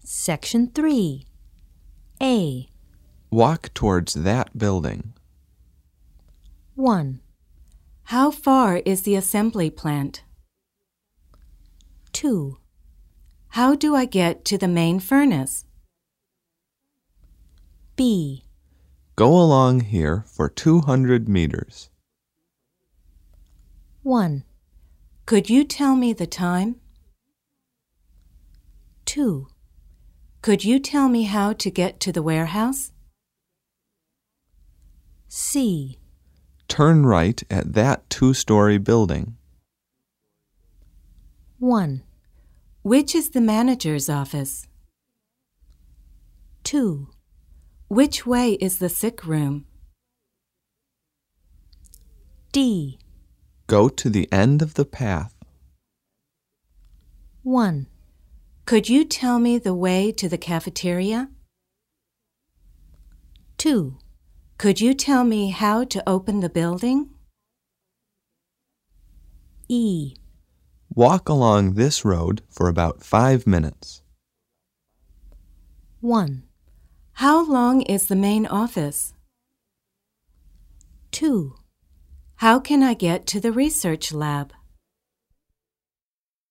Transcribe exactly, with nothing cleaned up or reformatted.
Section three. A. Walk towards that building. one. How far is the assembly plant? two. How do I get to the main furnace? B. Go along here for two hundred meters. one. Could you tell me the time? two. Could you tell me how to get to the warehouse? C. Turn right at that two-story building. one. Which is the manager's office? two. Which way is the sick room? D. Go to the end of the path. one. Could you tell me the way to the cafeteria? two. Could you tell me how to open the building? E. Walk along this road for about five minutes. one. How long is the main office? two. How can I get to the research lab?